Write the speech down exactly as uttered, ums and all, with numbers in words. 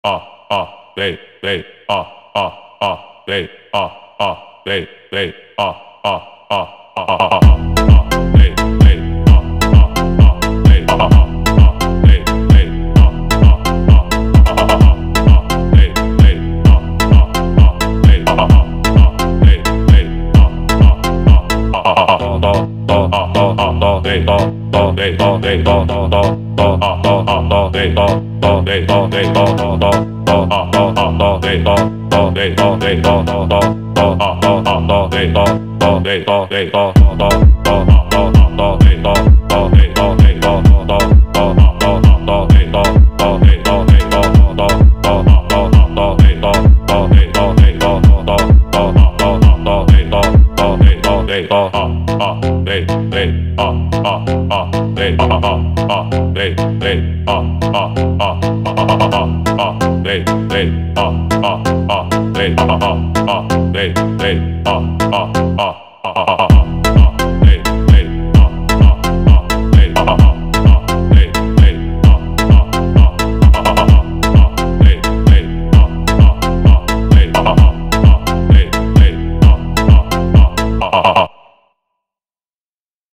ah ah they they ah ah ah they ah ah they they ah ah ah ah ah ah they they ah ah ah they ah ah ah they they ah ah ah they they ah ah ah they ah ah ah they they ah ah ah ah they they ah ah ah